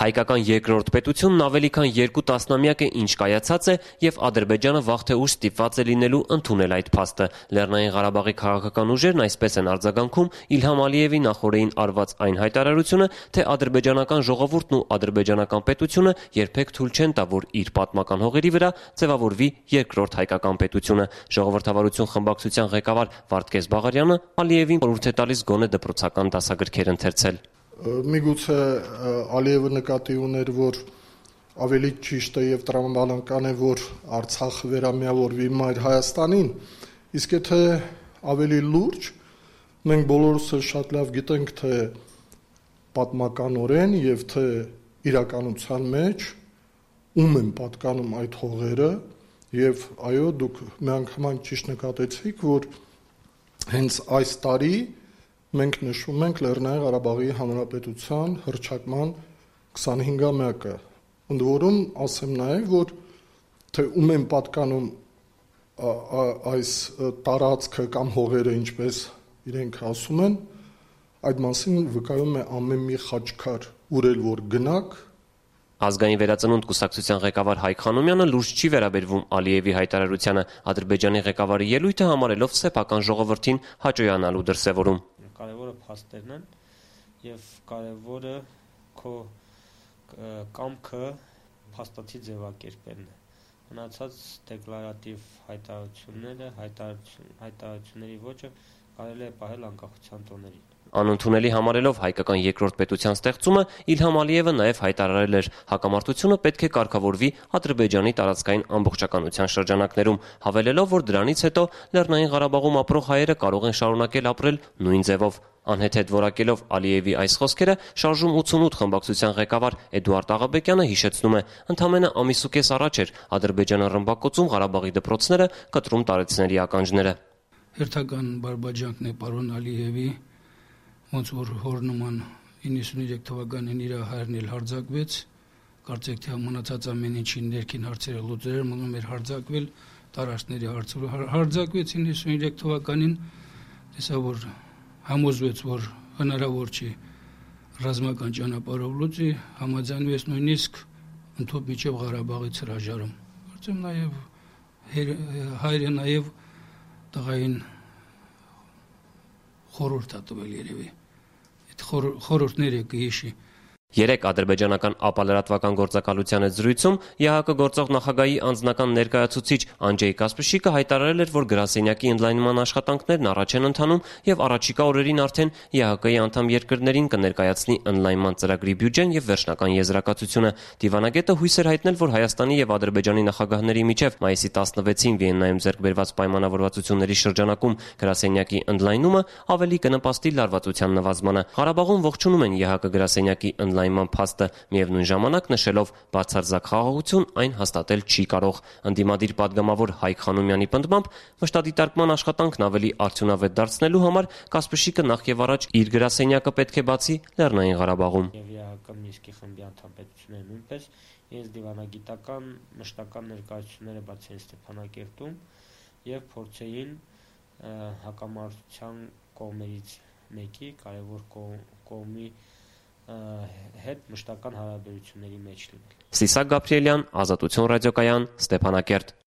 Հայկական երկրորդ պետությունն ավելի քան 2 տասնամյակ է ինչ կայացած է և Ադրբեջանը վաղ թե ուշ ստիպված է լինելու ընդունել այդ փաստը։ Լեռնային Ղարաբաղի քաղաքական ուժերն այսպես են արձագանքում Իլհամ Ալիևի նախօրեին արված այն հայտարարությունը, թե ադրբեջանական ժողովուրդն ու ադրբեջանական պետությունը երբեք թույլ չեն տա, որ իր պատմական հողերի վրա ձևավորվի երկրորդ հայկական պետությունը։ Ժողովրդավարություն խմբակցության ղեկավար Վարդգես Բաղարյանը Ալիևին խորհուրդ է տալիս գոնե դպրոցական դասագրքեր ընթերցել։ Միգուցե Ալիևը նկատի ուներ, որ ավելի ճիշտ է եւ տրամաբանական է, որ Արցախը վերամիավորվի Մայր Հայաստանին, իսկ եթե ավելի լուրջ, մենք բոլորս շատ լավ գիտենք, թե պատմականորեն եւ թե իրականության մեջ ում են պատկանում այդ հողերը, եւ այո, դուք միանգամայն ճիշտ նկատեցիք, որ հենց այս տարի մենք նշում ենք Լեռնային Ղարաբաղի Հանրապետության հռչակման 25-ամյակը։ Ընդ որում ասեմ նաև, որ թե ում են պատկանում այս տարածքը կամ հողերը, ինչպես իրենք ասում են, այդ մասին վկայում է ամեն մի խաչքար, ուր էլ որ գնաք։ Ազգային վերածնունդ կուսակցության ղեկավար Հայկ Խանոմյանը լուրջ չի վերաբերվում Ալիևի հայտարարությանը, Ադրբեջանի ղեկավարի ելույթը համարելով սեփական ժողովրդին հաճոյանալու դրսևորում։ Կարևորը փաստերն են եւ կարևորը քո կամքը փաստացի ձևակերպելն է։ Մնացած դեկլարատիվ հայտարարությունների ոճը կարելի է պահել անկախության տոներին։ Անընդունելի համարելով հայկական երկրորդ պետության ստեղծումը Իլհամ Ալիևը նաև հայտարարել էր հակամարտությունը պետք է կարգավորվի Ադրբեջանի տարածքային ամբողջականության շրջանակներում, հավելելով, որ դրանից հետո Լեռնային Ղարաբաղում ապրող հայերը կարող են շարունակել ապրել նույն ձևով։ Անհեթեթ որակելով Ալիևի այս խոսքերը շարժում 88 խմբակցության ղեկավար Էդուարդ Աղաբեկյանը հիշեցնում է, ընդամենը ամիս ու կես առաջ էր Ադրբեջանը ռմբակոծում Ղարաբաղի դպրոցները, կտրում տարեցների ականջները։ Հերթական բարբաջանքն է պարոն Ալիևի, ոնց որ հոր նման 93 թվականին իր հայրն էլ հարձակվեց, կարծեք թե մնացած ամեն ինչի ներքին հարցերը լուծել, մնում էր հարձակվել, տարածքների հարցը հարձակվեց 93 թվականին, տեսա որ համոզվեց, որ հնարավոր չի ռազմական ճանապարհով լուծի, համաձայնվեց նույնիսկ ընդհանուր միջև Ղարաբաղից հրաժարում։ Կարծեմ նաև հայրը նաև տղային խորհուրդ է տվել երևի։ Այդ խորհուրդները կհիշի։ Երեկ ադրբեջանական ապալրատվական գործակալության հետ զրույցում ԵԱՀԿ գործող նախագահի անձնական ներկայացուցիչ Անջեյ Կասպրշիկը հայտարարել էր, որ գրասենյակի ընդլայնման աշխատանքներն առաջ են ընթանում եւ առաջիկա օրերին արդեն ԵԱՀԿ-ի անդամ երկրներին կներկայացնի ընդլայնման ծրագրի բյուջեն եւ վերջնական եզրակացությունը։ Դիվանագետը հույս էր հայտնել, որ Հայաստանի եւ Ադրբեջանի նախագահների միջև մայիսի 16-ին Վիեննայում ձեռք բերված պայմանավորվածությունների շրջանակում գրասենյակի ընդլայնումը ավելի կնպաստի լարվածության նվազմանը։ Ղարաբաղում ողջունում են ԵԱՀԿ գրասենյակի ընդլայնման փաստը, միևնույն ժամանակ նշելով բացարձակ խաղաղություն այն հաստատել չի կարող։ Ընդդիմադիր падգամավոր Հայկ Խանոմյանի պնդմամբ մշտադիտարկման աշխատանքն ավելի արդյունավետ դարձնելու համար Կասպրշիկը նախ եւ առաջ իր գրասենյակը պետք է բացի Լեռնային Ղարաբաղում։ Եվ ԵԱՀԿ Մինսկի խմբի անդամ պետությունները նույնպես իրենց դիվանագիտական մշտական ներկայացությունները բացեն Ստեփանակերտում եւ փորձեին հակամարտության կողմերից մեկի կարևոր կողմի հետ մշտական հարաբերությունների մեջ լինել։ Սիսակ Գաբրիելյան, Ազատություն ռադիոկայան, Ստեփանակերտ։